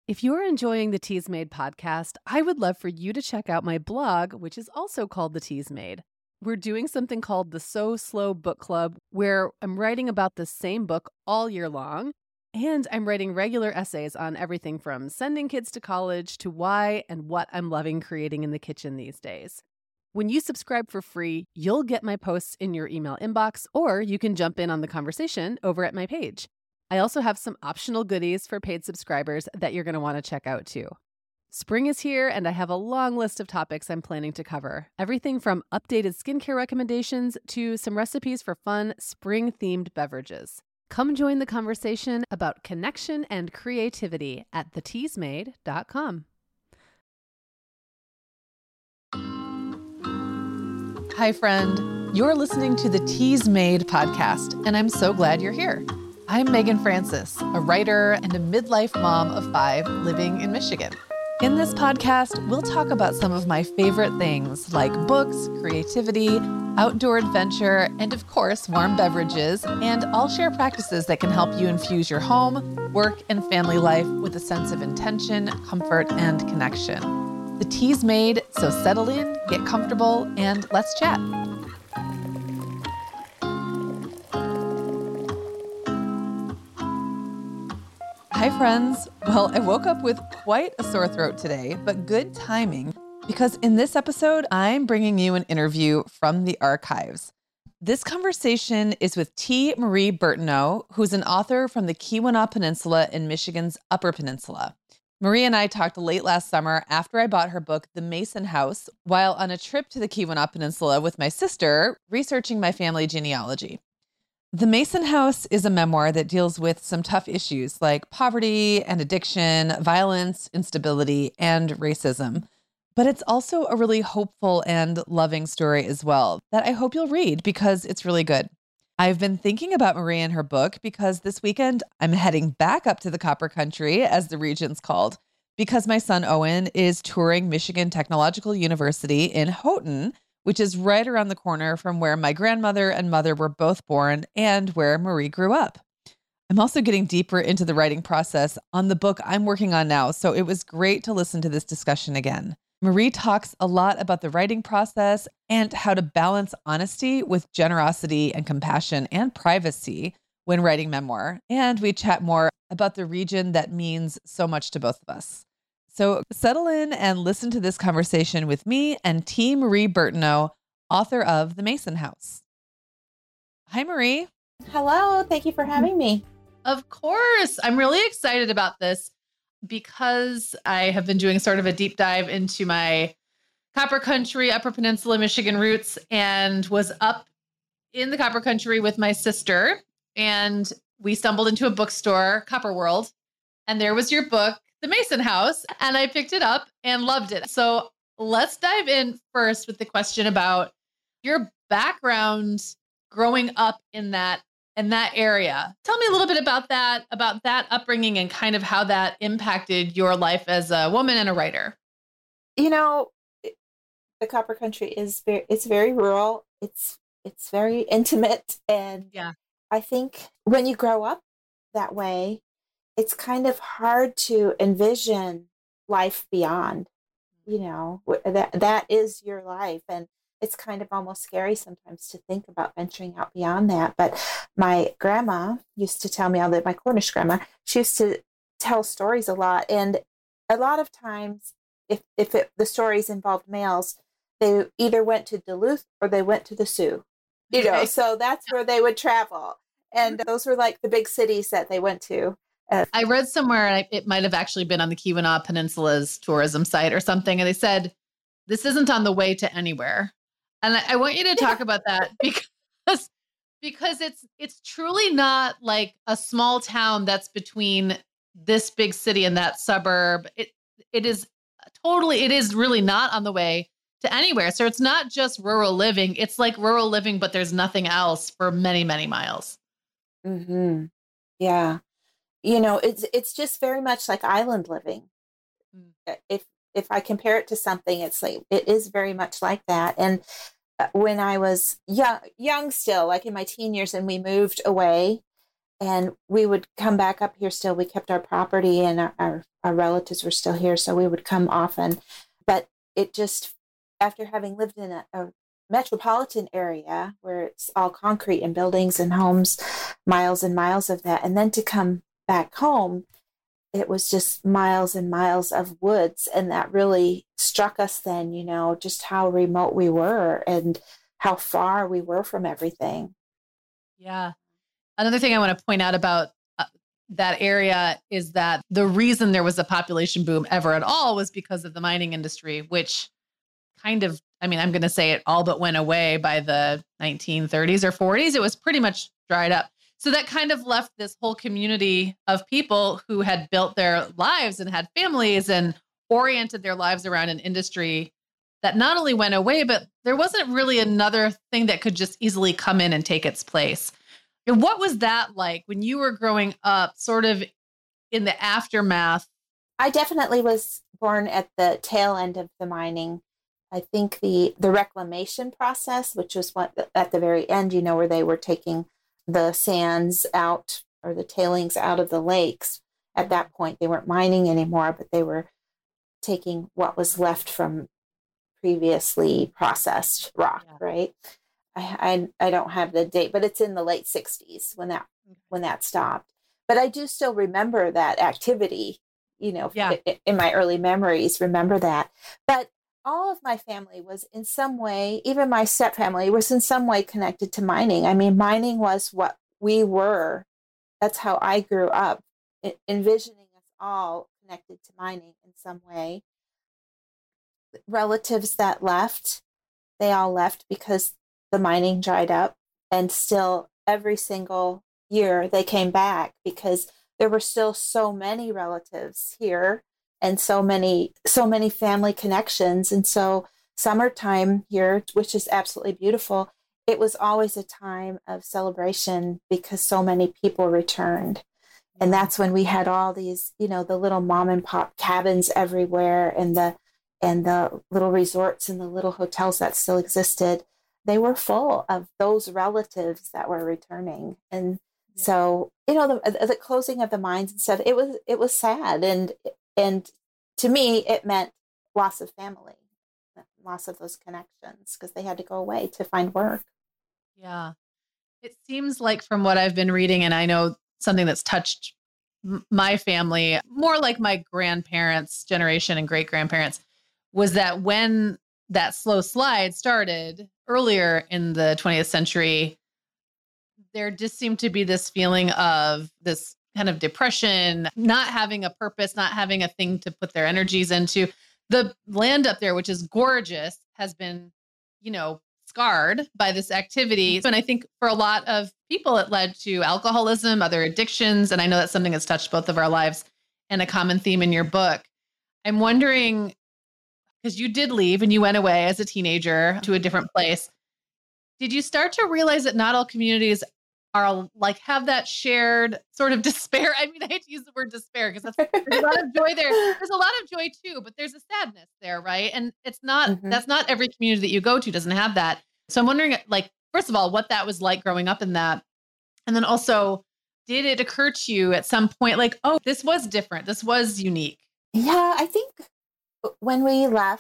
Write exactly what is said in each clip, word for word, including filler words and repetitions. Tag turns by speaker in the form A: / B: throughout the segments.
A: If you're enjoying the Teas Made podcast, I would love for you to check out my blog, which is also called The Teas Made. We're doing something called the So Slow Book Club, where I'm writing about the same book all year long, and I'm writing regular essays on everything from sending kids to college to why and what I'm loving creating in the kitchen these days. When you subscribe for free, you'll get my posts in your email inbox, or you can jump in on the conversation over at my page. I also have some optional goodies for paid subscribers that you're going to want to check out too. Spring is here, and I have a long list of topics I'm planning to cover. Everything from updated skincare recommendations to some recipes for fun spring-themed beverages. Come join the conversation about connection and creativity at the teas made dot com. Hi, friend. You're listening to the Teas Made podcast, and I'm so glad you're here. I'm Megan Francis, a writer and a midlife mom of five living in Michigan. In this podcast, we'll talk about some of my favorite things like books, creativity, outdoor adventure, and of course, warm beverages. And I'll share practices that can help you infuse your home, work, and family life with a sense of intention, comfort, and connection. The tea's made, so settle in, get comfortable, and let's chat. Hi, friends. Well, I woke up with quite a sore throat today, but good timing, because in this episode, I'm bringing you an interview from the archives. This conversation is with T. Marie Bertineau, who's an author from the Keweenaw Peninsula in Michigan's Upper Peninsula. Marie and I talked late last summer after I bought her book, The Mason House, while on a trip to the Keweenaw Peninsula with my sister, researching my family genealogy. The Mason House is a memoir that deals with some tough issues like poverty and addiction, violence, instability, and racism. But it's also a really hopeful and loving story as well that I hope you'll read because it's really good. I've been thinking about Marie and her book because this weekend I'm heading back up to the Copper Country, as the region's called, because my son Owen is touring Michigan Technological University in Houghton, which is right around the corner from where my grandmother and mother were both born and where Marie grew up. I'm also getting deeper into the writing process on the book I'm working on now, so it was great to listen to this discussion again. Marie talks a lot about the writing process and how to balance honesty with generosity and compassion and privacy when writing memoir. And we chat more about the region that means so much to both of us. So settle in and listen to this conversation with me and T. Marie Bertineau, author of The Mason House. Hi, Marie.
B: Hello. Thank you for having me.
A: Of course. I'm really excited about this because I have been doing sort of a deep dive into my Copper Country, Upper Peninsula, Michigan roots, and was up in the Copper Country with my sister. And we stumbled into a bookstore, Copper World, and there was your book, The Mason House, and I picked it up and loved it. So let's dive in first with the question about your background growing up in that in that area. Tell me a little bit about that, about that upbringing and kind of how that impacted your life as a woman and a writer.
B: You know, the Copper Country is very, it's very rural. It's it's very intimate, and
A: yeah,
B: I think when you grow up that way, it's kind of hard to envision life beyond, you know, that that is your life. And it's kind of almost scary sometimes to think about venturing out beyond that. But my grandma used to tell me, all that my Cornish grandma, she used to tell stories a lot. And a lot of times, if, if it, the stories involved males, they either went to Duluth or they went to the Sioux, you know, so that's where they would travel. And those were like the big cities that they went to.
A: Uh, I read somewhere, it might have actually been on the Keweenaw Peninsula's tourism site or something, and they said, this isn't on the way to anywhere. And I, I want you to talk yeah. about that because, because it's it's truly not like a small town that's between this big city and that suburb. It It is totally, it is really not on the way to anywhere. So it's not just rural living. It's like rural living, but there's nothing else for many, many miles.
B: Mm-hmm. Yeah. You know, it's it's just very much like island living. Mm. If if I compare it to something, it's like it is very much like that. And when I was young, young still, like in my teen years, and we moved away, And we would come back up here still. We kept our property and our, our, our relatives were still here. So we would come often. But it just, after having lived in a, a metropolitan area where it's all concrete and buildings and homes, miles and miles of that, and then to come back home, it was just miles and miles of woods. And that really struck us then, you know, just how remote we were and how far we were from everything.
A: Yeah. Another thing I want to point out about uh, that area is that the reason there was a population boom ever at all was because of the mining industry, which kind of, I mean, I'm going to say it all but went away by the nineteen thirties or forties. It was pretty much dried up. So that kind of left this whole community of people who had built their lives and had families and oriented their lives around an industry that not only went away, but there wasn't really another thing that could just easily come in and take its place. And what was that like when you were growing up, sort of in the aftermath?
B: I definitely was born at the tail end of the mining. I think the the reclamation process, which was what at the very end, you know, where they were taking the sands out or the tailings out of the lakes. At that point, they weren't mining anymore, but they were taking what was left from previously processed rock, yeah. Right? I, I I don't have the date, but it's in the late sixties when that when that stopped. But I do still remember that activity, you know, yeah. in, in my early memories, remember that. But all of my family was in some way, even my step family was in some way connected to mining. I mean, mining was what we were. That's how I grew up, envisioning us all connected to mining in some way. Relatives that left, they all left because the mining dried up, and still every single year they came back because there were still so many relatives here and so many, so many family connections. And so summertime here, which is absolutely beautiful, it was always a time of celebration because so many people returned. And that's when we had all these, you know, the little mom and pop cabins everywhere, and the and the little resorts and the little hotels that still existed. They were full of those relatives that were returning. And yeah. So, you know, the, the closing of the mines and stuff, it was, it was sad. And, and to me, it meant loss of family, loss of those connections, because they had to go away to find work.
A: Yeah. It seems like from what I've been reading, and I know something that's touched m- my family, more like my grandparents' generation and great grandparents, was that when that slow slide started earlier in the twentieth century, there just seemed to be this feeling of this kind of depression, not having a purpose, not having a thing to put their energies into. The land up there, which is gorgeous, has been, you know, scarred by this activity. And I think for a lot of people, it led to alcoholism, other addictions. And I know that's something that's touched both of our lives and a common theme in your book. I'm wondering, because you did leave and you went away as a teenager to a different place. Did you start to realize that not all communities are like, have that shared sort of despair? I mean, I hate to use the word despair because there's a lot of joy there. There's a lot of joy too, but there's a sadness there, right? And it's not, mm-hmm. that's not every community that you go to doesn't have that. So I'm wondering, like, first of all, what that was like growing up in that. And then also, did it occur to you at some point, like, oh, this was different. This was unique?
B: Yeah, I think when we left,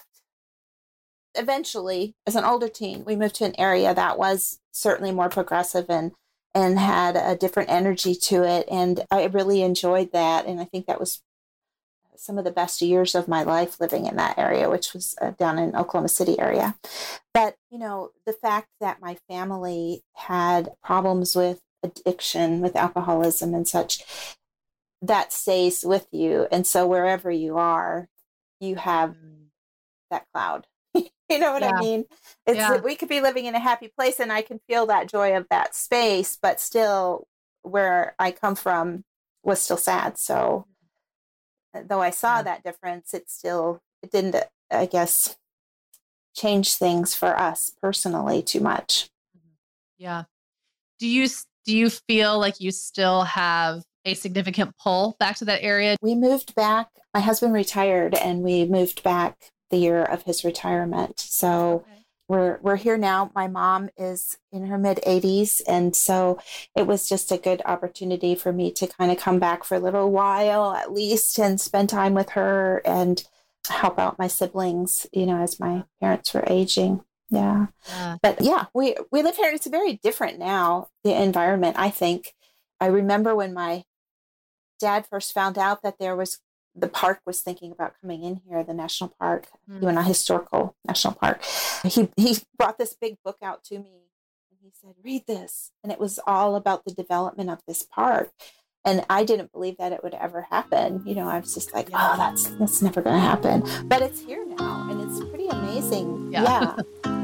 B: eventually, as an older teen, we moved to an area that was certainly more progressive and and had a different energy to it. And I really enjoyed that. And I think that was some of the best years of my life living in that area, which was uh, down in Oklahoma City area. But, you know, the fact that my family had problems with addiction, with alcoholism and such, that stays with you. And so wherever you are, you have that cloud. You know what yeah. I mean? It's yeah. We could be living in a happy place and I can feel that joy of that space, but still where I come from was still sad. So though I saw yeah. that difference, it still, it didn't, I guess, change things for us personally too much.
A: Yeah. Do you, do you feel like you still have a significant pull back to that area?
B: We moved back. My husband retired and we moved back the year of his retirement. So okay. we're we're here now. My mom is in her mid eighties, and so it was just a good opportunity for me to kind of come back for a little while at least and spend time with her and help out my siblings, you know, as my parents were aging. Yeah.
A: Yeah.
B: But yeah, we we live here. It's very different now, the environment, I think. I remember when my dad first found out that there was the park was thinking about coming in here, the national park,
A: Mm.
B: even a historical national park. He he brought this big book out to me and he said, read this. And it was all about the development of this park. And I didn't believe that it would ever happen. You know, I was just like, oh, that's that's never going to happen. But it's here now, and it's pretty amazing.
A: Yeah.
B: Yeah.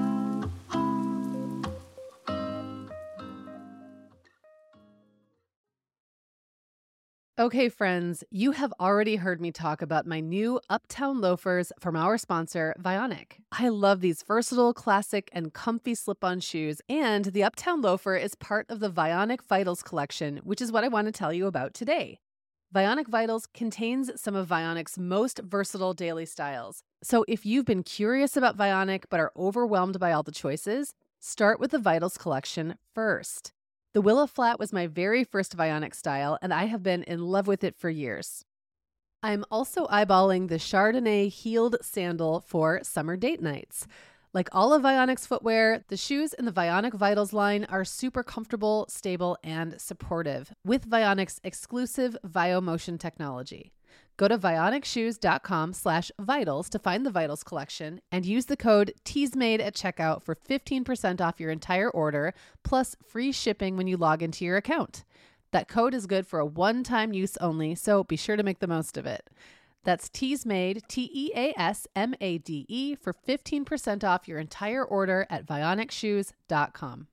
C: Okay, friends, you have already heard me talk about my new Uptown loafers from our sponsor, Vionic. I love these versatile, classic, and comfy slip-on shoes, and the Uptown loafer is part of the Vionic Vitals collection, which is what I want to tell you about today. Vionic Vitals contains some of Vionic's most versatile daily styles. So if you've been curious about Vionic but are overwhelmed by all the choices, start with the Vitals collection first. The Willow Flat was my very first Vionic style, and I have been in love with it for years. I'm also eyeballing the Chardonnay heeled sandal for summer date nights. Like all of Vionic's footwear, the shoes in the Vionic Vitals line are super comfortable, stable, and supportive with Vionic's exclusive VioMotion technology. Go to vionicshoes.com slash vitals to find the Vitals collection and use the code TEASMADE at checkout for fifteen percent off your entire order, plus free shipping when you log into your account. That code is good for a one-time use only, so be sure to make the most of it. That's TEASMADE, T E A S M A D E, for fifteen percent off your entire order at vionicshoes dot com.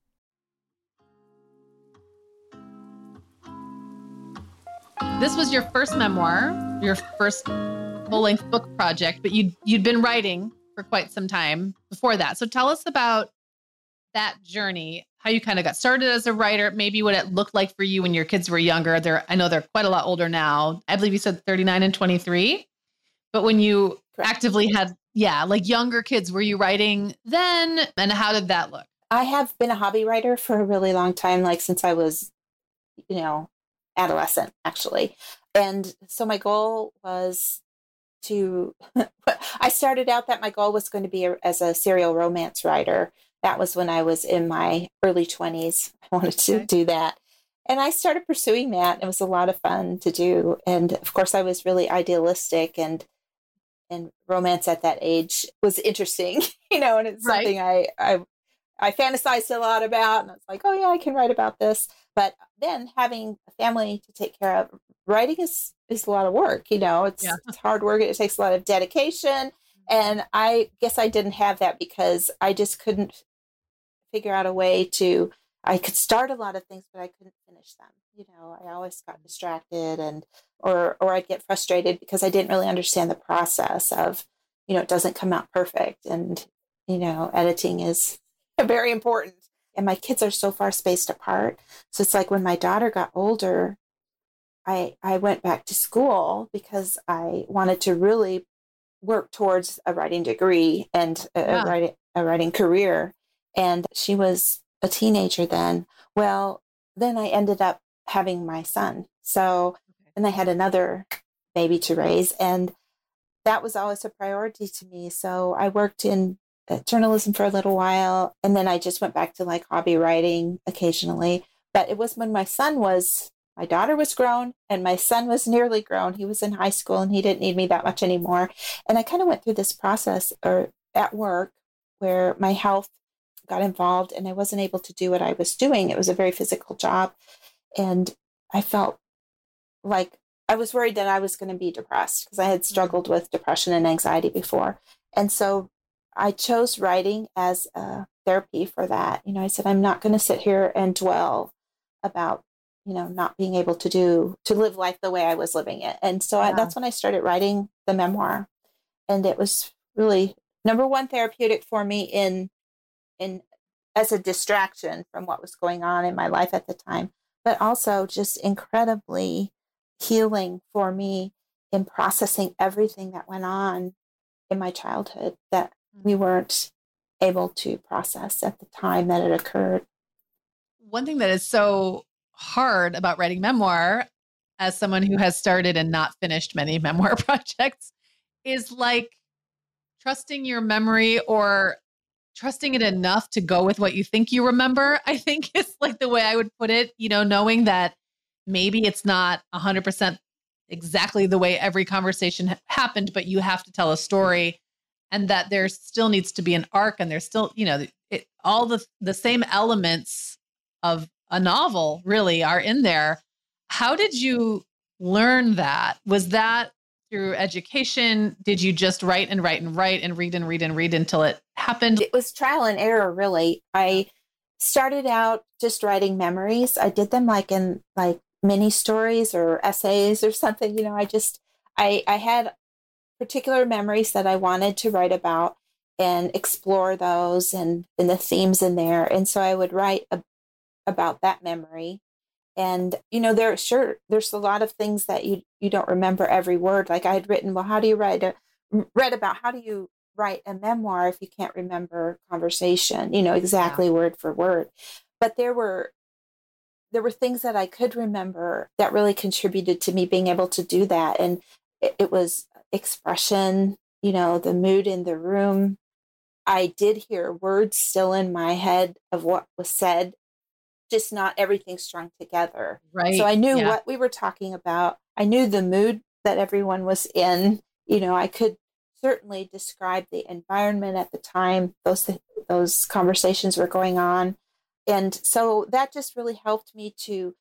A: This was your first memoir, your first full-length book project, but you'd, you'd been writing for quite some time before that. So tell us about that journey, how you kind of got started as a writer, maybe what it looked like for you when your kids were younger. They're, I know they're quite a lot older now. I believe you said thirty-nine and twenty-three, but when you
B: Correct.
A: actively had, yeah, like younger kids, were you writing then? And how did that look?
B: I have been a hobby writer for a really long time, like since I was, you know, adolescent, actually. And so my goal was to, I started out that my goal was going to be a, as a serial romance writer. That was when I was in my early twenties. I wanted to
A: Okay.
B: do that. And I started pursuing that. It was a lot of fun to do. And of course, I was really idealistic, and and romance at that age was interesting, you know, and it's
A: Right.
B: something I, I I fantasized a lot about, and I was like, oh yeah, I can write about this. But then having a family to take care of, writing is is a lot of work. You know, it's,
A: Yeah.
B: it's hard work. It takes a lot of dedication, and I guess I didn't have that because I just couldn't figure out a way to. I could start a lot of things, but I couldn't finish them. You know, I always got distracted, and or or I'd get frustrated because I didn't really understand the process of, you know, it doesn't come out perfect, and you know, editing is very important. And my kids are so far spaced apart. So it's like when my daughter got older, I I went back to school because I wanted to really work towards a writing degree and a,
A: Yeah.
B: a writing a writing career. And she was a teenager then. Well, then I ended up having my son. So and I had another baby to raise, and that was always a priority to me. So I worked in uh, journalism for a little while, and then I just went back to like hobby writing occasionally. But it was when my son was, my daughter was grown and my son was nearly grown. He was in high school and he didn't need me that much anymore. And I kind of went through this process or at work where my health got involved and I wasn't able to do what I was doing. It was a very physical job. And I felt like I was worried that I was going to be depressed because I had struggled with depression and anxiety before. And so I chose writing as a therapy for that. You know, I said, I'm not going to sit here and dwell about, you know, not being able to do, to live life the way I was living it. And so I,
A: Yeah.
B: that's when I started writing the memoir. And it was really, number one, therapeutic for me in, in, as a distraction from what was going on in my life at the time, but also just incredibly healing for me in processing everything that went on in my childhood that we weren't able to process at the time that it occurred.
A: One thing that is so hard about writing memoir, as someone who has started and not finished many memoir projects, is like trusting your memory or trusting it enough to go with what you think you remember, I think is like the way I would put it, you know, knowing that maybe it's not one hundred percent exactly the way every conversation ha- happened, but you have to tell a story and that there still needs to be an arc and there's still, you know, it, all the the same elements of a novel really are in there. How did you learn that? Was that through education? Did you just write and write and write and read and read and read until it happened?
B: It was trial and error, really. I started out just writing memories. I did them like in like mini stories or essays or something. You know, I just, I, I had particular memories that I wanted to write about and explore those and, and the themes in there. And so I would write a, about that memory. And, you know, there, sure, there's a lot of things that you, you don't remember every word. Like I had written, well, how do you write a, read about how do you write a memoir if you can't remember conversation, you know, exactly yeah. word for word. But there were, there were things that I could remember that really contributed to me being able to do that. And it, it was expression, you know, the mood in the room. I did hear words still in my head of what was said, just not everything strung together.
A: Right.
B: So I knew
A: yeah.
B: what we were talking about. I knew the mood that everyone was in. You know, I could certainly describe the environment at the time those those conversations were going on. And so that just really helped me to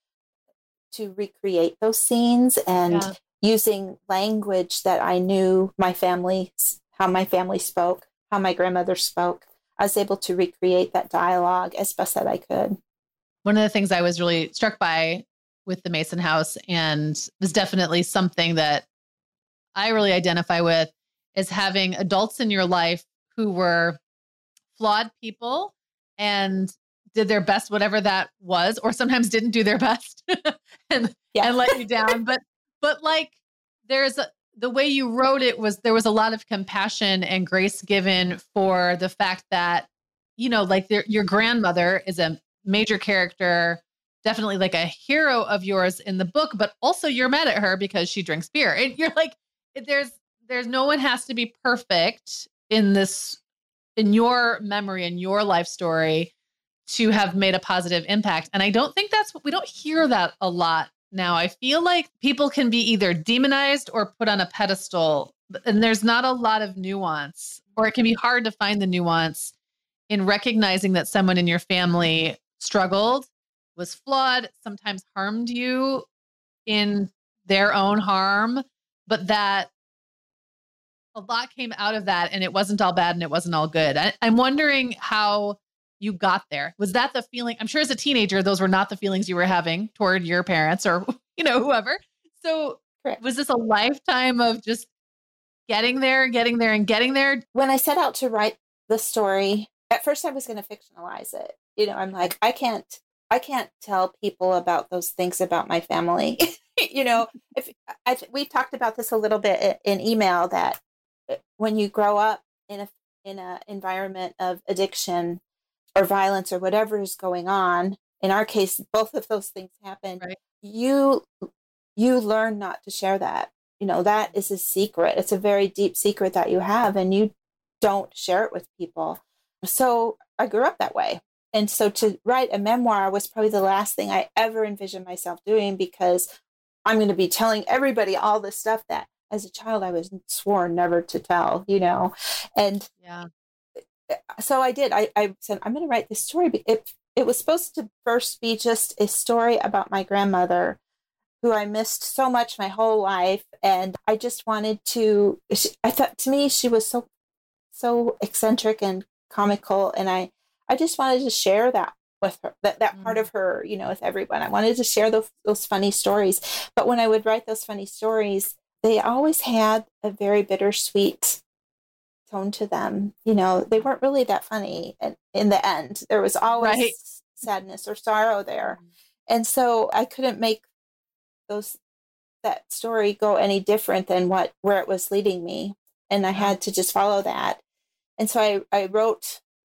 B: to recreate those scenes and yeah. using language that I knew my family, how my family spoke, how my grandmother spoke. I was able to recreate that dialogue as best that I could.
A: One of the things I was really struck by with the Mason House, and was definitely something that I really identify with, is having adults in your life who were flawed people and did their best, whatever that was, or sometimes didn't do their best and, yeah. and let you down. But, but like there's a, the way you wrote it was, there was a lot of compassion and grace given for the fact that, you know, like your grandmother is a major character, definitely like a hero of yours in the book, but also you're mad at her because she drinks beer. And you're like, there's, there's no one has to be perfect in this, in your memory and your life story to have made a positive impact. And I don't think that's what we don't hear that a lot now. I feel like people can be either demonized or put on a pedestal, and there's not a lot of nuance, or it can be hard to find the nuance in recognizing that someone in your family struggled, was flawed, sometimes harmed you in their own harm, but that a lot came out of that and it wasn't all bad and it wasn't all good. I, I'm wondering how you got there. Was that the feeling? I'm sure as a teenager, those were not the feelings you were having toward your parents or, you know, whoever. So
B: Correct.
A: Was this a lifetime of just getting there, getting there and getting there?
B: When I set out to write the story, at first I was going to fictionalize it. You know, I'm like, I can't, I can't tell people about those things about my family. You know, if I, we've talked about this a little bit in email, that when you grow up in a in a environment of addiction or violence or whatever is going on, in our case, both of those things happen. Right. You you learn not to share that. You know, that is a secret. It's a very deep secret that you have, and you don't share it with people. So I grew up that way. And so to write a memoir was probably the last thing I ever envisioned myself doing, because I'm going to be telling everybody all this stuff that as a child I was sworn never to tell, you know. And
A: yeah.
B: So I did. I, I said, I'm going to write this story. It, it was supposed to first be just a story about my grandmother, who I missed so much my whole life. And I just wanted to, I thought, to me, she was so, so eccentric and comical. And I, I just wanted to share that with her, that, that mm. part of her, you know, with everyone. I wanted to share those, those funny stories. But when I would write those funny stories, they always had a very bittersweet tone to them. You know, they weren't really that funny. And in the end, there was always
A: right.
B: sadness or sorrow there. Mm. And so I couldn't make those, that story go any different than what, where it was leading me. And I had to just follow that. And so I, I wrote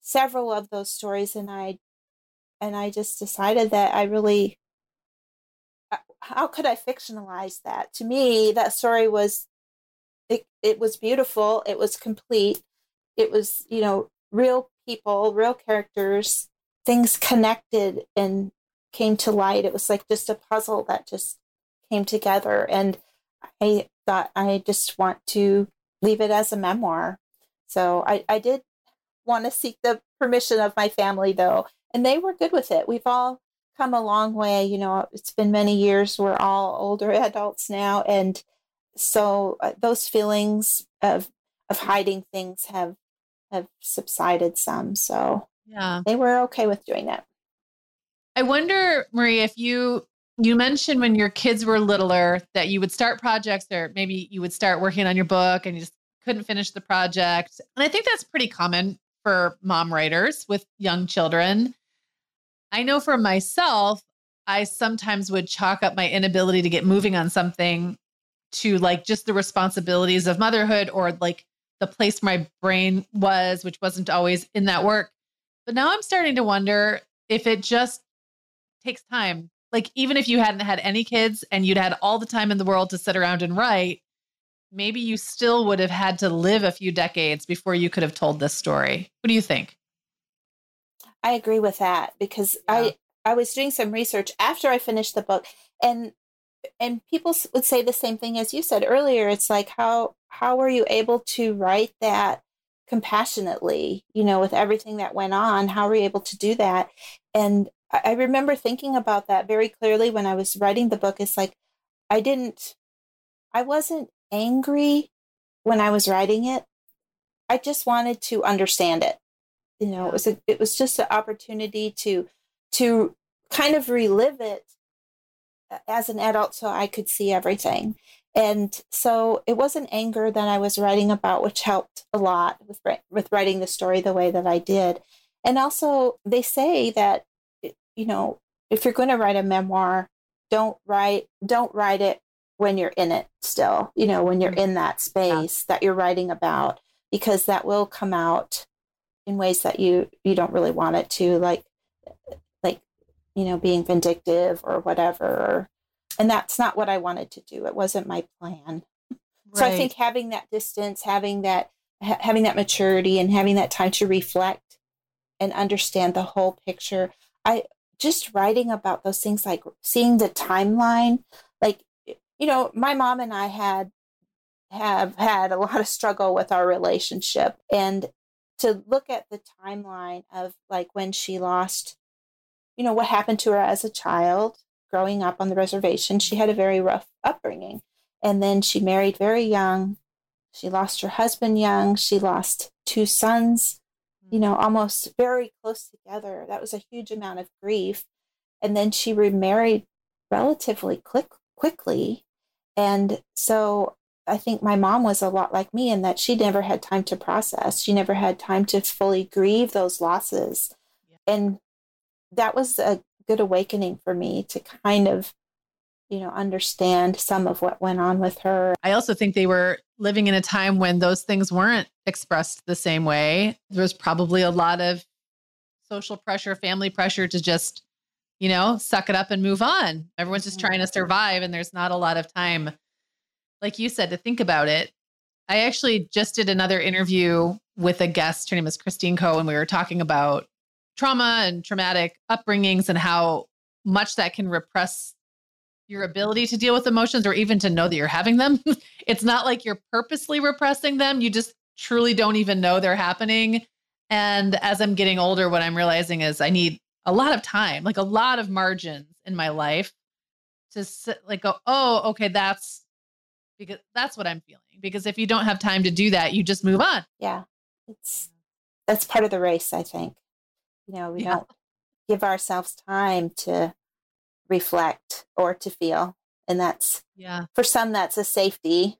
B: several of those stories, and I and I just decided that I really, uh, how could I fictionalize that? To me, that story was, it, it was beautiful. It was complete. It was, you know, real people, real characters, things connected and came to light. It was like just a puzzle that just came together. And I thought I just want to leave it as a memoir. So I, I did want to seek the permission of my family, though, and they were good with it. We've all come a long way. You know, it's been many years. We're all older adults now. And so uh, those feelings of of hiding things have have subsided some. So
A: Yeah.
B: they were okay with doing that.
A: I wonder, Marie, if you you mentioned when your kids were littler that you would start projects, or maybe you would start working on your book and you just couldn't finish the project. And I think that's pretty common for mom writers with young children. I know for myself, I sometimes would chalk up my inability to get moving on something to like just the responsibilities of motherhood, or like the place my brain was, which wasn't always in that work. But now I'm starting to wonder if it just takes time. Like, even if you hadn't had any kids and you'd had all the time in the world to sit around and write, maybe you still would have had to live a few decades before you could have told this story. What do you think?
B: I agree with that, because
A: Yeah.
B: I I was doing some research after I finished the book, and and people s- would say the same thing as you said earlier. It's like, how how were you able to write that compassionately, you know, with everything that went on? How were you able to do that? And I, I remember thinking about that very clearly when I was writing the book. It's like, I didn't, I wasn't angry when I was writing it. I just wanted to understand it. You know,
A: Yeah.
B: it was a, it was just an opportunity to to kind of relive it as an adult, so I could see everything. And so it wasn't anger that I was writing about, which helped a lot with with writing the story the way that I did. And also, they say that, you know, if you're going to write a memoir, don't write don't write it when you're in it still, you know, when you're in that space that you're writing about, because that will come out in ways that you you don't really want it to, like like you know, being vindictive or whatever. And that's not what I wanted to do. It wasn't my plan. So I
A: Right.
B: think having that distance, having that ha- having that maturity, and having that time to reflect and understand the whole picture. I just writing about those things, like seeing the timeline, like, you know, my mom and I had have had a lot of struggle with our relationship, and to look at the timeline of like when she lost, you know, what happened to her as a child growing up on the reservation. She had a very rough upbringing, and then she married very young. She lost her husband young. She lost two sons, you know, almost very close together. That was a huge amount of grief. And then she remarried relatively quick, quickly. And so I think my mom was a lot like me in that she never had time to process. She never had time to fully grieve those losses.
A: Yeah.
B: And that was a good awakening for me to kind of, you know, understand some of what went on with her.
A: I also think they were living in a time when those things weren't expressed the same way. There was probably a lot of social pressure, family pressure to just, you know, suck it up and move on. Everyone's just trying to survive, and there's not a lot of time, like you said, to think about it. I actually just did another interview with a guest. Her name is Christine Coe, and we were talking about trauma and traumatic upbringings and how much that can repress your ability to deal with emotions, or even to know that you're having them. It's not like you're purposely repressing them. You just truly don't even know they're happening. And as I'm getting older, what I'm realizing is I need a lot of time, like a lot of margins in my life to sit, like go, oh, okay, that's because that's what I'm feeling. Because if you don't have time to do that, you just move on.
B: Yeah. It's that's part of the race, I think. You know, we
A: Yeah.
B: don't give ourselves time to reflect or to feel. And that's,
A: Yeah.
B: for some, that's a safety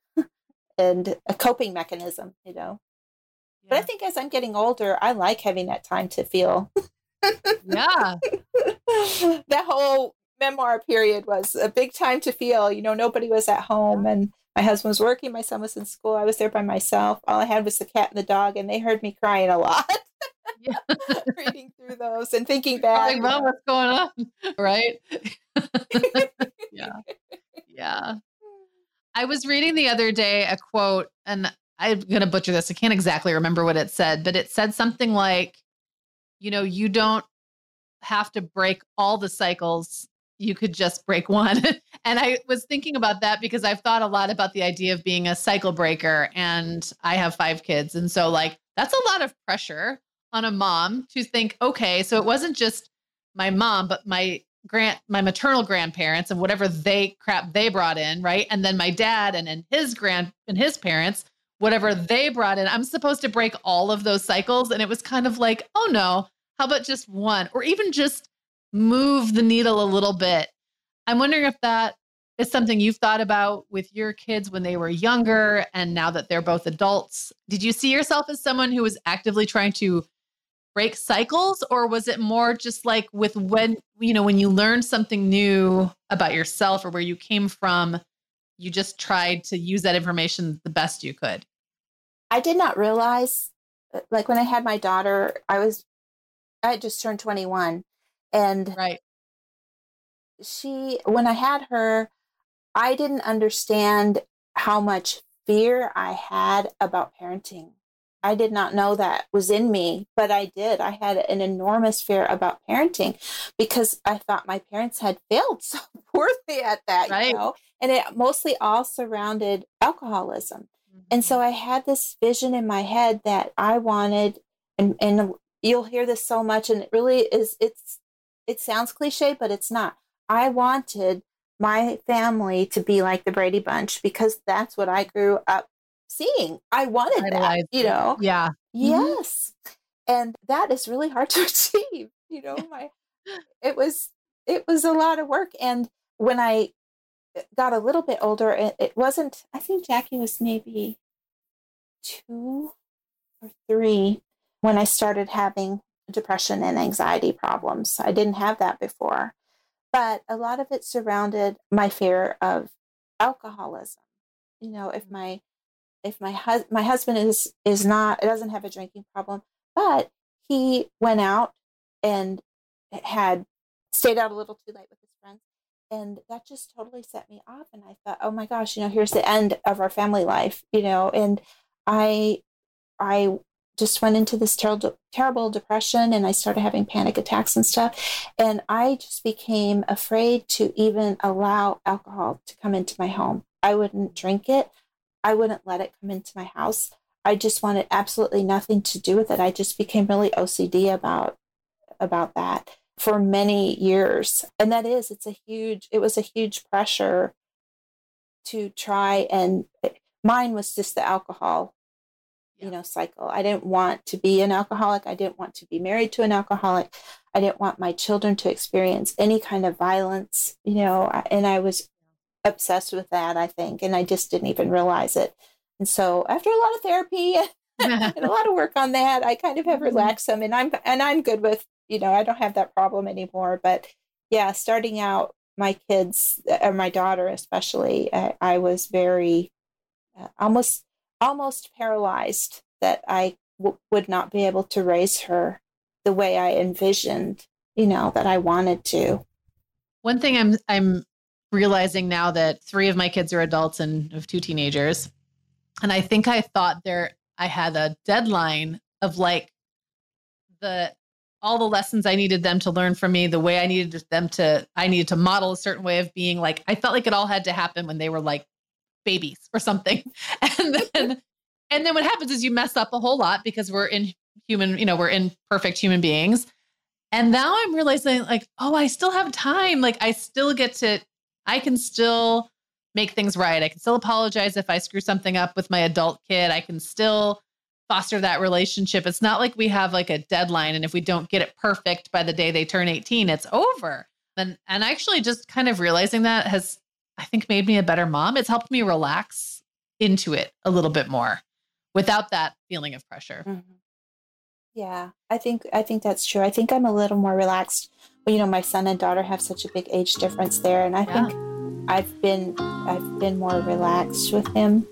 B: and a coping mechanism, you know. But I think as I'm getting older, I like having that time to feel.
A: Yeah.
B: That whole memoir period was a big time to feel. You know, nobody was at home, and my husband was working, my son was in school, I was there by myself. All I had was the cat and the dog, and they heard me crying a lot.
C: Yeah.
B: reading through those and thinking back.
C: Like, Mom, what's going on? Right? Yeah. Yeah. I was reading the other day a quote, and I'm going to butcher this. I can't exactly remember what it said, but it said something like, you know, you don't have to break all the cycles. You could just break one. And I was thinking about that because I've thought a lot about the idea of being a cycle breaker, and I have five kids. And so like, that's a lot of pressure on a mom to think, okay, so it wasn't just my mom, but my grand, my maternal grandparents and whatever they crap they brought in. Right. And then my dad and, and his grand and his parents, whatever they brought in, I'm supposed to break all of those cycles. And it was kind of like, oh no, how about just one, or even just move the needle a little bit. I'm wondering if that is something you've thought about with your kids when they were younger and now that they're both adults. Did you see yourself as someone who was actively trying to break cycles, or was it more just like with when, you know, when you learned something new about yourself or where you came from, you just tried to use that information the best you could?
B: I did not realize, like when I had my daughter, I was, I had just turned twenty-one, and
C: right.
B: she, when I had her, I didn't understand how much fear I had about parenting. I did not know that was in me, but I did. I had an enormous fear about parenting because I thought my parents had failed so poorly at that,
C: right.
B: you know, and it mostly all surrounded alcoholism. Mm-hmm. And so I had this vision in my head that I wanted, and, and you'll hear this so much, and it really is, it's, it sounds cliche, but it's not. I wanted my family to be like the Brady Bunch because that's what I grew up seeing. I wanted that, you know?
C: Yeah.
B: Yes. Mm-hmm. And that is really hard to achieve. You know, my, it was, it was a lot of work. And when I got a little bit older, it, it wasn't, I think Jackie was maybe two or three when I started having depression and anxiety problems. I didn't have that before, but a lot of it surrounded my fear of alcoholism. You know, if my, if my hus- my husband is, is not, doesn't have a drinking problem, but he went out and had stayed out a little too late with his friends. And that just totally set me off. And I thought, oh my gosh, you know, here's the end of our family life, you know, and I, I just went into this terrible, terrible depression, and I started having panic attacks and stuff. And I just became afraid to even allow alcohol to come into my home. I wouldn't drink it. I wouldn't let it come into my house. I just wanted absolutely nothing to do with it. I just became really O C D about, about that for many years. And that is, it's a huge, it was a huge pressure to try, and mine was just the alcohol, you know, cycle. I didn't want to be an alcoholic. I didn't want to be married to an alcoholic. I didn't want my children to experience any kind of violence, you know, and I was obsessed with that, I think, and I just didn't even realize it. And so after a lot of therapy and a lot of work on that, I kind of have relaxed some, and I'm, and I'm good with, you know, I don't have that problem anymore. But yeah, starting out, my kids, or my daughter especially, I, I was very uh, almost, almost paralyzed that I w- would not be able to raise her the way I envisioned, you know, that I wanted to.
C: One thing I'm, I'm realizing now that three of my kids are adults and have two teenagers. And I think I thought there, I had a deadline of like the, all the lessons I needed them to learn from me, the way I needed them to, I needed to model a certain way of being. Like, I felt like it all had to happen when they were like babies or something. And then, and then what happens is you mess up a whole lot because we're in human, you know, we're imperfect human beings. And now I'm realizing like, oh, I still have time. Like I still get to, I can still make things right. I can still apologize if I screw something up with my adult kid. I can still foster that relationship. It's not like we have like a deadline, and if we don't get it perfect by the day they turn eighteen, it's over. And and actually just kind of realizing that has, I think, made me a better mom. It's helped me relax into it a little bit more without that feeling of pressure.
B: Mm-hmm. Yeah, I think I think that's true. I think I'm a little more relaxed. Well, you know, my son and daughter have such a big age difference there, and I yeah. think I've been I've been more relaxed with him.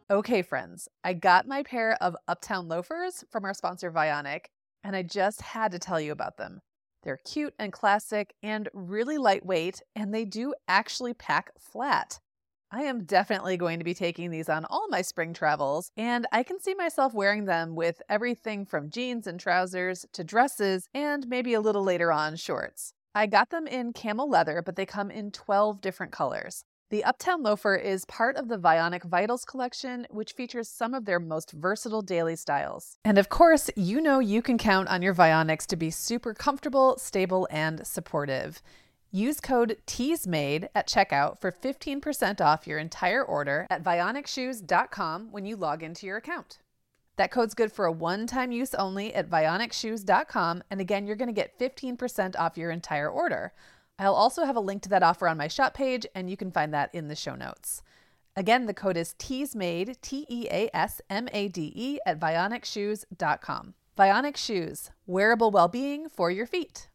C: Okay, friends, I got my pair of Uptown loafers from our sponsor Vionic, and I just had to tell you about them. They're cute and classic and really lightweight, and they do actually pack flat. I am definitely going to be taking these on all my spring travels, and I can see myself wearing them with everything from jeans and trousers to dresses and maybe a little later on shorts. I got them in camel leather, but they come in twelve different colors. The Uptown loafer is part of the Vionic Vitals collection, which features some of their most versatile daily styles. And of course, you know you can count on your Vionics to be super comfortable, stable, and supportive. Use code TEASMADE at checkout for fifteen percent off your entire order at vionic shoes dot com when you log into your account. That code's good for a one-time use only at vionic shoes dot com, and again, you're going to get fifteen percent off your entire order. I'll also have a link to that offer on my shop page, and you can find that in the show notes. Again, the code is TEASMADE, T E A S M A D E, at vionic shoes dot com. Vionic Shoes, wearable well-being for your feet.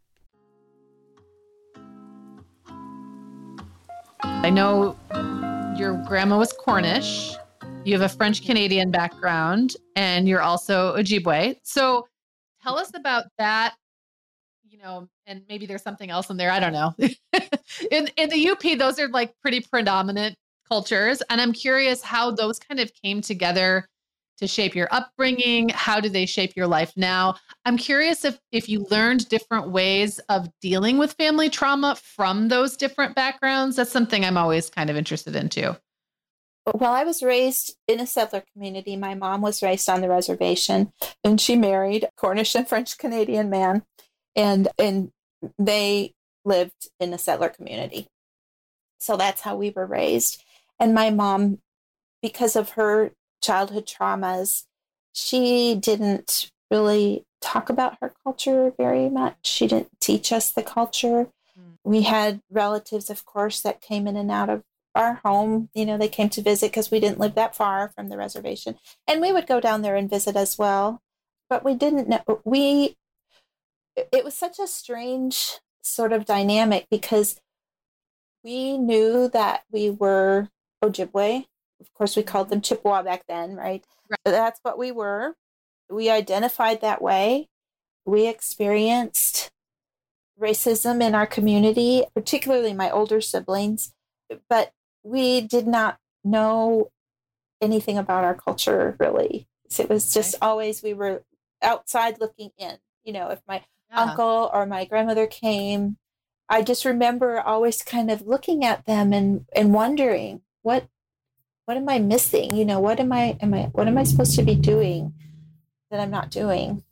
D: I know your grandma was Cornish. You have a French-Canadian background, and you're also Ojibwe. So tell us about that. You know, and maybe there's something else in there. I don't know. in in the U P, those are like pretty predominant cultures. And I'm curious how those kind of came together to shape your upbringing. How do they shape your life now? I'm curious if if you learned different ways of dealing with family trauma from those different backgrounds. That's something I'm always kind of interested in too.
B: Well, I was raised in a settler community. My mom was raised on the reservation, and she married a Cornish and French Canadian man. And and they lived in a settler community. So that's how we were raised. And my mom, because of her childhood traumas, she didn't really talk about her culture very much. She didn't teach us the culture. Mm. We had relatives, of course, that came in and out of our home. You know, they came to visit because we didn't live that far from the reservation. And we would go down there and visit as well. But we didn't know. We It was such a strange sort of dynamic because we knew that we were Ojibwe. Of course, we called them Chippewa back then, right? right? That's what we were. We identified that way. We experienced racism in our community, particularly my older siblings, but we did not know anything about our culture, really. So it was just okay. always we were outside looking in. You know, if my yeah. uncle or my grandmother came, I just remember always kind of looking at them and, and wondering, what what am I missing? You know, what am I am I what am I supposed to be doing that I'm not doing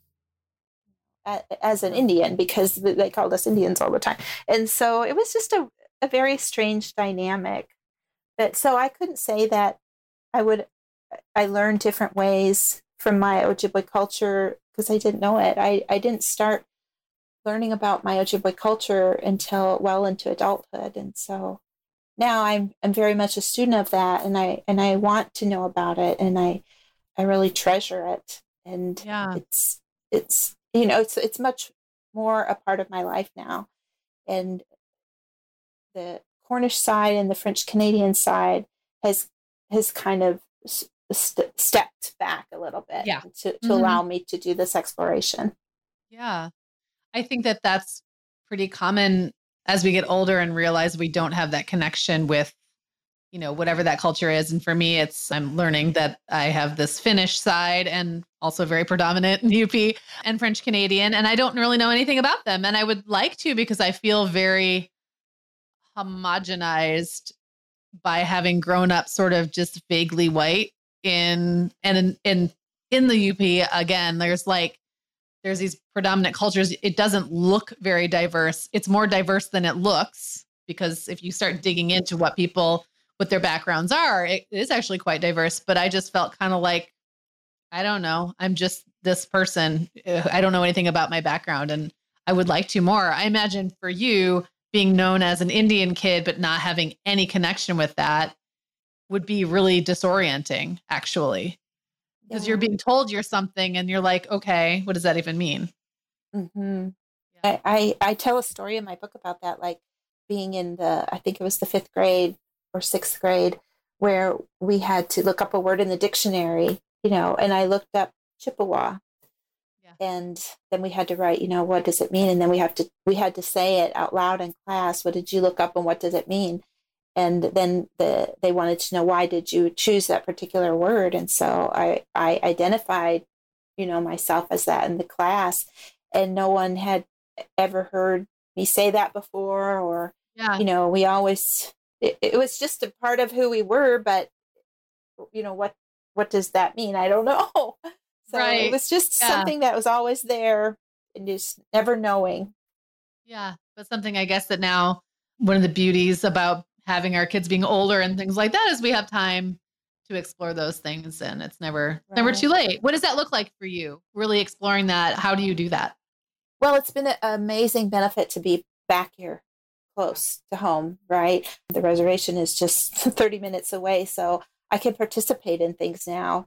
B: as an Indian, because they called us Indians all the time. And so it was just a, a very strange dynamic. But so I couldn't say that I would I learned different ways from my Ojibwe culture because I didn't know it. I, I didn't start learning about my Ojibwe culture until well into adulthood. And so now I'm I'm very much a student of that, and I and I want to know about it, and I I really treasure it. And yeah. it's it's you know it's it's much more a part of my life now. And the Cornish side and the French Canadian side has has kind of st- stepped back a little bit yeah. to, to mm-hmm. allow me to do this exploration.
D: Yeah. I think that that's pretty common as we get older and realize we don't have that connection with, you know, whatever that culture is. And for me, it's, I'm learning that I have this Finnish side and also very predominant in U P and French Canadian, and I don't really know anything about them. And I would like to, because I feel very homogenized by having grown up sort of just vaguely white in, and in, in, in the U P, again, there's like, there's these predominant cultures. It doesn't look very diverse. It's more diverse than it looks, because if you start digging into what people, what their backgrounds are, it is actually quite diverse. But I just felt kind of like, I don't know, I'm just this person. I don't know anything about my background, and I would like to more. I imagine for you, being known as an Indian kid, but not having any connection with that would be really disorienting, actually. Because yeah. you're being told you're something and you're like, okay, what does that even mean?
B: Mm-hmm. Yeah. I, I, I tell a story in my book about that, like being in the, I think it was the fifth grade or sixth grade where we had to look up a word in the dictionary, you know, and I looked up Chippewa. Yeah. And then we had to write, you know, what does it mean? And then we have to, we had to say it out loud in class. What did you look up and what does it mean? And then the, they wanted to know, why did you choose that particular word? And so I, I identified, you know, myself as that in the class, and no one had ever heard me say that before, or, yeah. you know, we always, it, it was just a part of who we were, but you know, what, what does that mean? I don't know. So right. It was just yeah. something that was always there and just never knowing.
D: Yeah. But something I guess that now one of the beauties about having our kids being older and things like that is we have time to explore those things, and it's never, right. never too late. What does that look like for you? Really exploring that. How do you do that?
B: Well, it's been an amazing benefit to be back here close to home, right? The reservation is just thirty minutes away, so I can participate in things now.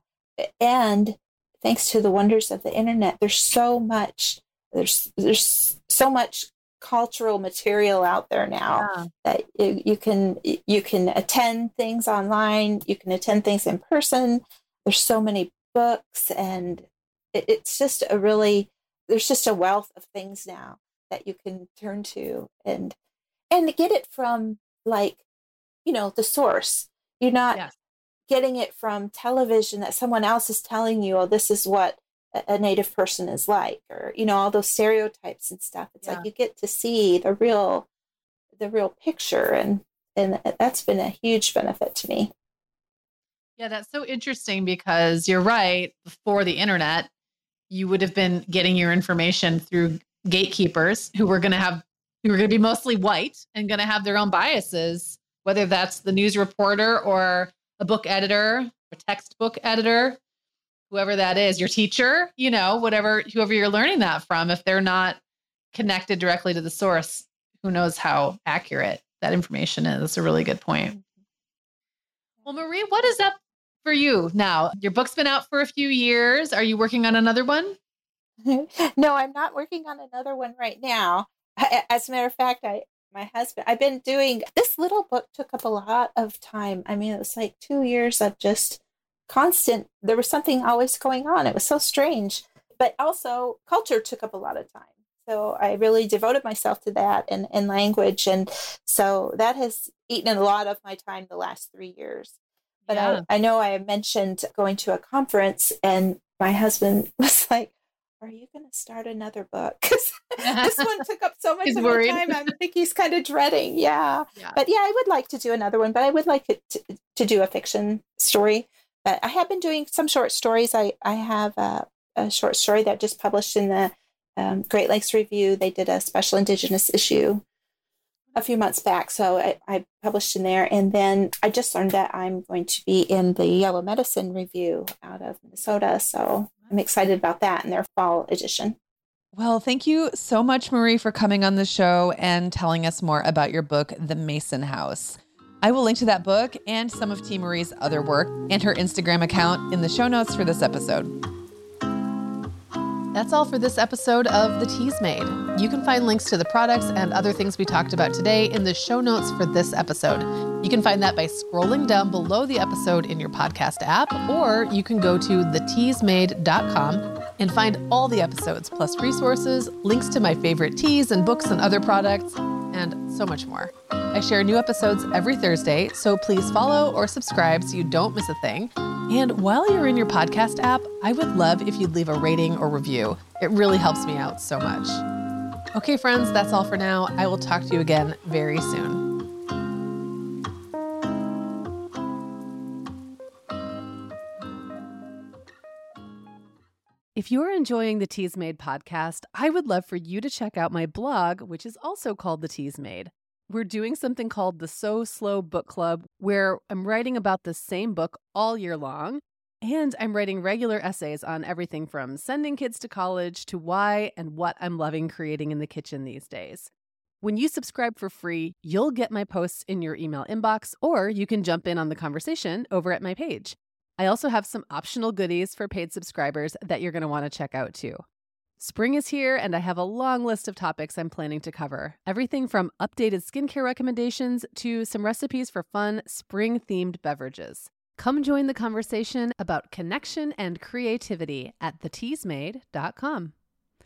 B: And thanks to the wonders of the internet, there's so much, there's there's so much cultural material out there now yeah. that you, you can you can attend things online, you can attend things in person. There's so many books, and it, it's just a really there's just a wealth of things now that you can turn to and and get it from, like, you know, the source. You're not yes. getting it from television that someone else is telling you, oh, this is what a Native person is like, or, you know, all those stereotypes and stuff. It's yeah. like you get to see the real, the real picture. And, and that's been a huge benefit to me.
D: Yeah. That's so interesting, because you're right. Before the internet, you would have been getting your information through gatekeepers who were going to have, who were going to be mostly white and going to have their own biases, whether that's the news reporter or a book editor, a textbook editor, whoever that is, your teacher, you know, whatever, whoever you're learning that from. If they're not connected directly to the source, who knows how accurate that information is. That's a really good point. Well, Marie, what is up for you now? Your book's been out for a few years. Are you working on another one?
B: No, I'm not working on another one right now. As a matter of fact, I my husband, I've been doing, this little book took up a lot of time. I mean, it was like two years of just constant, there was something always going on. It was so strange, but also culture took up a lot of time. So I really devoted myself to that, and, and language. And so that has eaten a lot of my time the last three years. But yeah. I, I know I mentioned going to a conference, and my husband was like, are you going to start another book? Because this one took up so much he's of worried. my time. I think he's kind of dreading. Yeah. yeah. But yeah, I would like to do another one, but I would like it to, to do a fiction story. But I have been doing some short stories. I, I have a, a short story that just published in the um, Great Lakes Review. They did a special Indigenous issue a few months back. So I, I published in there. And then I just learned that I'm going to be in the Yellow Medicine Review out of Minnesota. So I'm excited about that in their fall edition.
A: Well, thank you so much, Marie, for coming on the show and telling us more about your book, The Mason House. I will link to that book and some of T. Marie's other work and her Instagram account in the show notes for this episode. That's all for this episode of The Teas Made. You can find links to the products and other things we talked about today in the show notes for this episode. You can find that by scrolling down below the episode in your podcast app, or you can go to the teas made dot com and find all the episodes, plus resources, links to my favorite teas and books and other products, and so much more. I share new episodes every Thursday, so please follow or subscribe so you don't miss a thing. And while you're in your podcast app, I would love if you'd leave a rating or review. It really helps me out so much. Okay, friends, that's all for now. I will talk to you again very soon. If you're enjoying the Teas Made podcast, I would love for you to check out my blog, which is also called The Teas Made. We're doing something called the So Slow Book Club, where I'm writing about the same book all year long, and I'm writing regular essays on everything from sending kids to college to why and what I'm loving creating in the kitchen these days. When you subscribe for free, you'll get my posts in your email inbox, or you can jump in on the conversation over at my page. I also have some optional goodies for paid subscribers that you're going to want to check out too.
C: Spring is here, and I have a long list of topics I'm planning to cover. Everything from updated skincare recommendations to some recipes for fun spring-themed beverages. Come join the conversation about connection and creativity at the teas made dot com.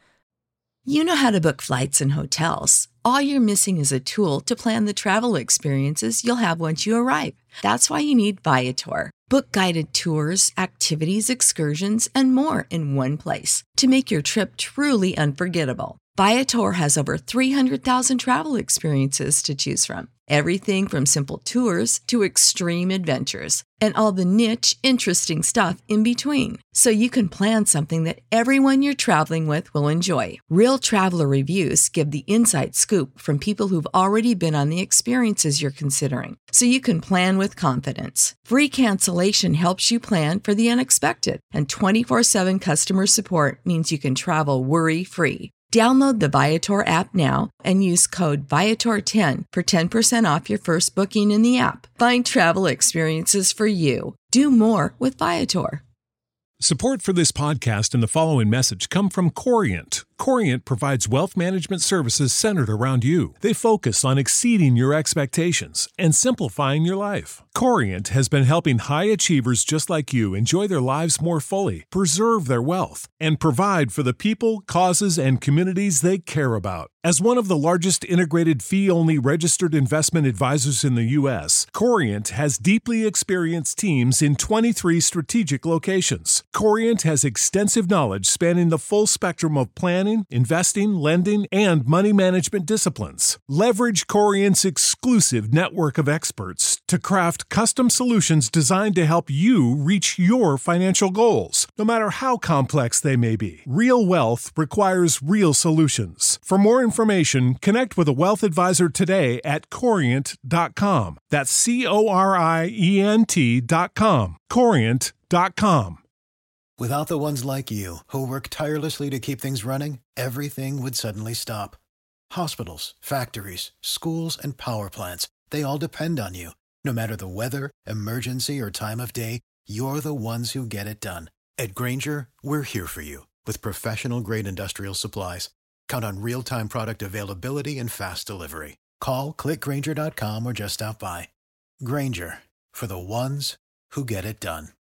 E: You know how to book flights and hotels. All you're missing is a tool to plan the travel experiences you'll have once you arrive. That's why you need Viator. Book guided tours, activities, excursions, and more in one place to make your trip truly unforgettable. Viator has over three hundred thousand travel experiences to choose from. Everything from simple tours to extreme adventures and all the niche, interesting stuff in between. So you can plan something that everyone you're traveling with will enjoy. Real traveler reviews give the inside scoop from people who've already been on the experiences you're considering. So you can plan with confidence. Free cancellation helps you plan for the unexpected. And twenty-four seven customer support means you can travel worry-free. Download the Viator app now and use code Viator ten for ten percent off your first booking in the app. Find travel experiences for you. Do more with Viator.
F: Support for this podcast and the following message come from Corient. Corient provides wealth management services centered around you. They focus on exceeding your expectations and simplifying your life. Corient has been helping high achievers just like you enjoy their lives more fully, preserve their wealth, and provide for the people, causes, and communities they care about. As one of the largest integrated fee-only registered investment advisors in the U S, Corient has deeply experienced teams in twenty-three strategic locations. Corient has extensive knowledge spanning the full spectrum of planning, investing, lending, and money management disciplines. Leverage Corient's exclusive network of experts to craft custom solutions designed to help you reach your financial goals, no matter how complex they may be. Real wealth requires real solutions. For more information, connect with a wealth advisor today at corient dot com. That's C O R I E N T dot com. corient dot com.
G: Without the ones like you, who work tirelessly to keep things running, everything would suddenly stop. Hospitals, factories, schools, and power plants, they all depend on you. No matter the weather, emergency, or time of day, you're the ones who get it done. At Grainger, we're here for you with professional-grade industrial supplies. Count on real-time product availability and fast delivery. Call, click Grainger dot com, or just stop by. Grainger, for the ones who get it done.